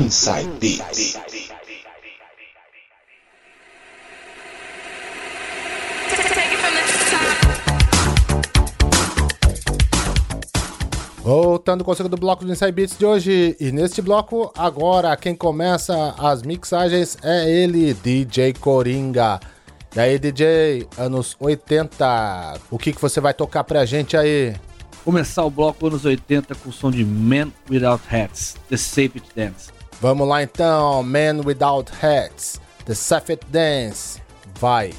Inside Beats. Voltando com o segundo bloco do Inside Beats de hoje, e neste bloco, agora, quem começa as mixagens é ele, DJ Coringa. E aí, DJ, anos 80, o que você vai tocar pra gente aí? Começar o bloco anos 80 com o som de Men Without Hats, The Safety Dance. Vamos lá então, Men Without Hats, The Safety Dance, vai!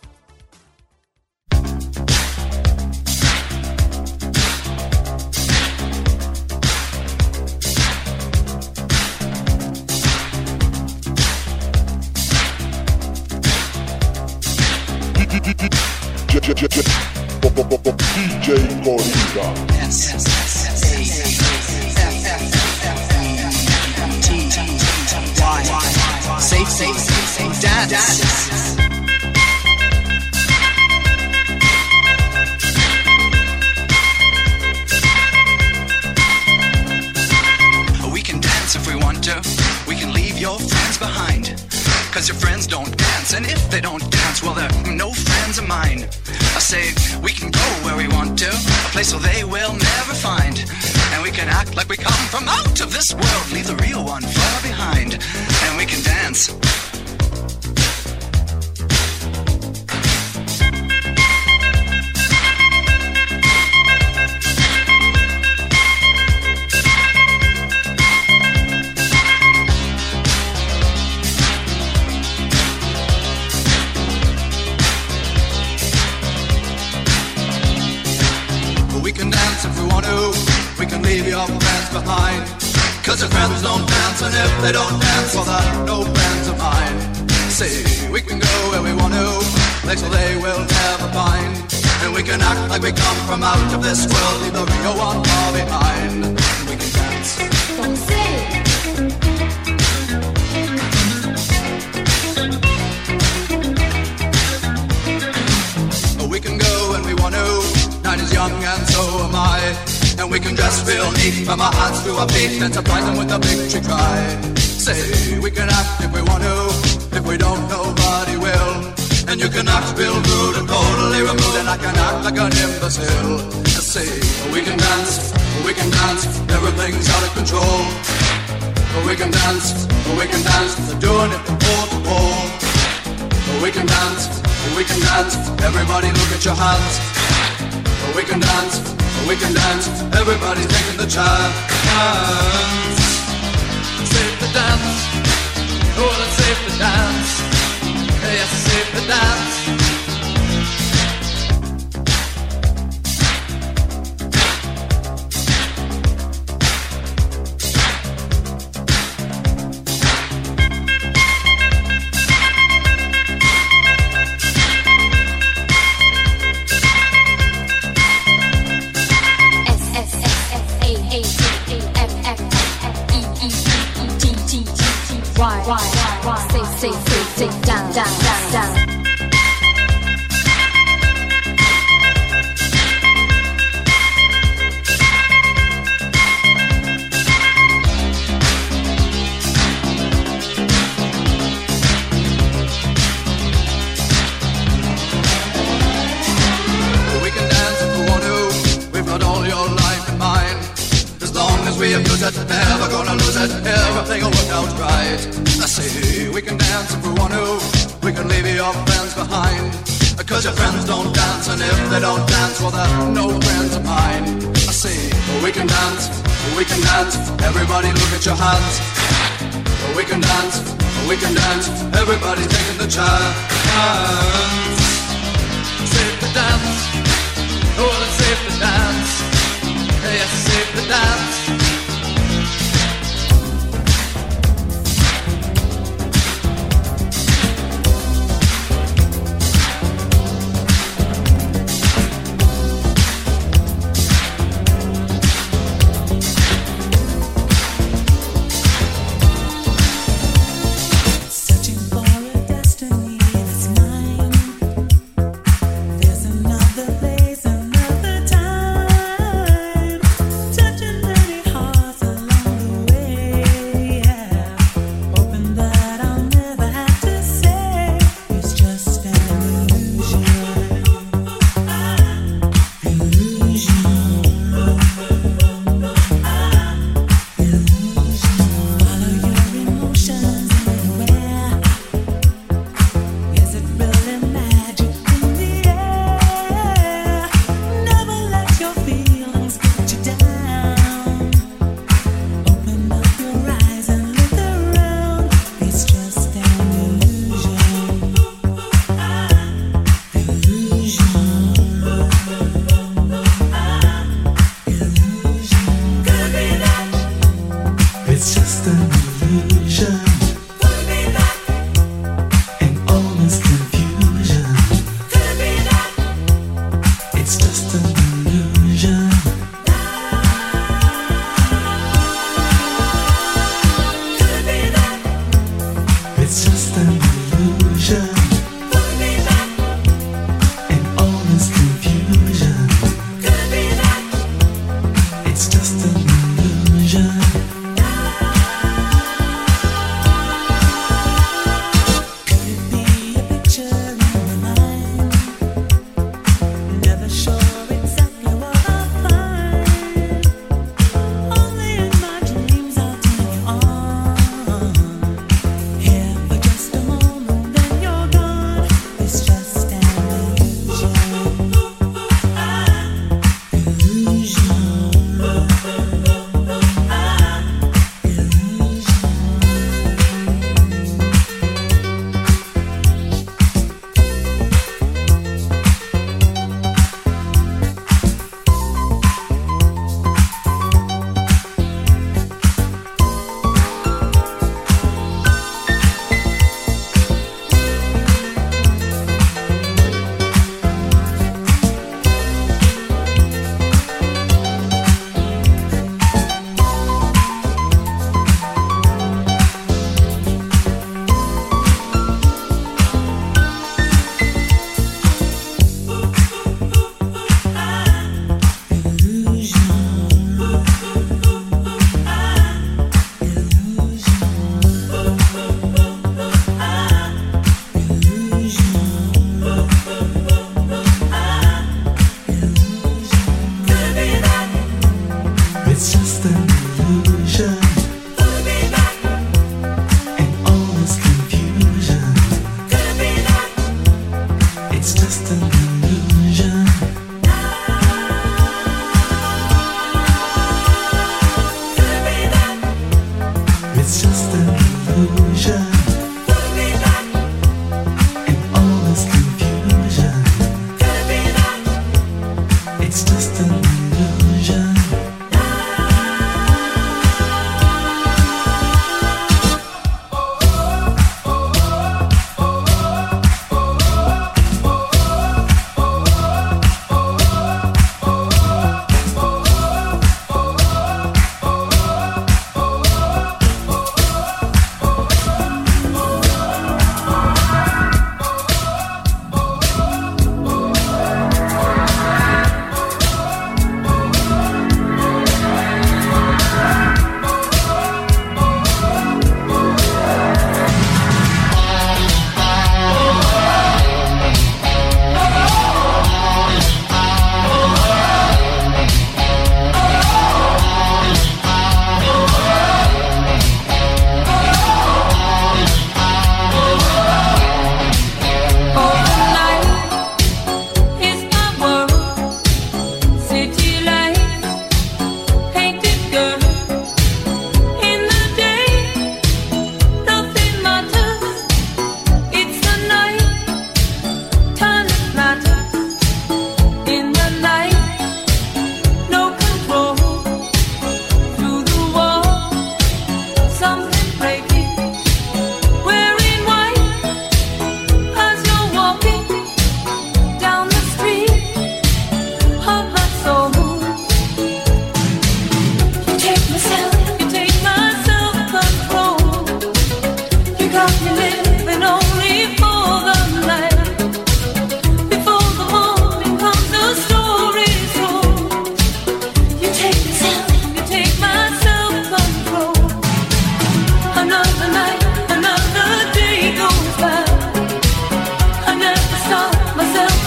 DJ Coringa. Safe dance. We can dance if we want to. We can leave your friends behind. 'Cause your friends don't dance, and if they don't dance, well, they're no friends of mine. I say, we can go where we want to, a place where they will never find. And we can act like we come from out of this world, leave the real one far behind. And we can dance. Leave your friends behind, 'cause your friends don't dance, and if they don't dance, well, they're no friends of mine. See, we can go where we want to, place where they will never find. And we can act like we come from out of this world, leave the real one far behind. And we can dance. We can go when we want to, night is young and so am I. And we can dress real neat from our hands to our feet and surprise them with a victory cry. Say, we can act if we want to, if we don't, nobody will. And you can act real rude and totally removed, and I can act like an imbecile. Say, we can dance, everything's out of control. We can dance, they're doing it from pole to pole. We can dance, everybody look at your hands. We can dance, everybody's taking the chance. Safe to dance, oh, it's safe to dance. Yes, it's safe to dance. Say, down. We can dance if we want to, we've got all your life in mind. As long as we abuse it, never gonna lose it, everything will work out right. I say, we can dance if we want to, we can leave your friends behind. 'Cause your friends don't dance, and if they don't dance, well, they're no friends of mine. I say, we can dance, everybody look at your hands. We can dance, everybody's taking the chance. Safe to dance, oh, it's safe to dance. Yes, it's safe to dance. Searching for a destiny that's mine.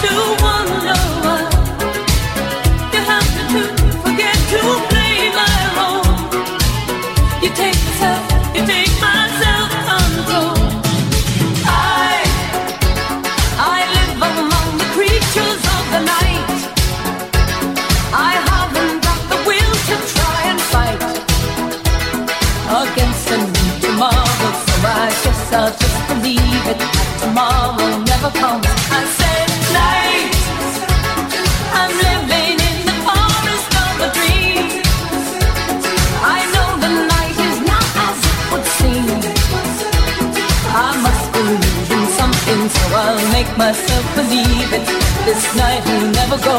to wonder why you have to forget to play my role. You take my self-control. I live among the creatures of the night. I haven't got the will to try and fight against a new tomorrow, so I guess I'll just believe it. Tomorrow never comes. I said night. I'm living in the forest of a dream. I know the night is not as it would seem. I must believe in something, so I'll make myself believe it. This night will never go.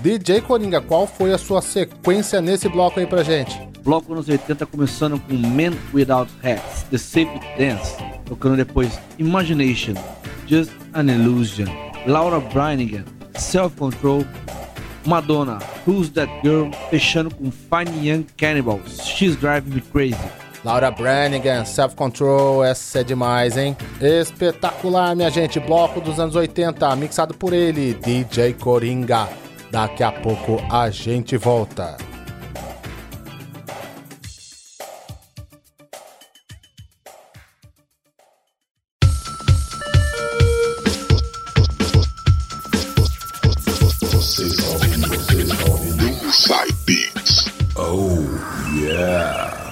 DJ Coringa, qual foi a sua sequência nesse bloco aí pra gente? Bloco anos 80 começando com Men Without Hats, The Safety Dance, tocando depois Imagination, Just an Illusion, Laura Branigan, Self Control, Madonna, Who's That Girl, fechando com Fine Young Cannibals, She's Driving Me Crazy. Laura Branigan, Self Control, essa é demais, hein? Espetacular, minha gente, bloco dos anos 80, mixado por ele, DJ Coringa. Daqui a pouco a gente volta. Inside Beats. Oh, yeah.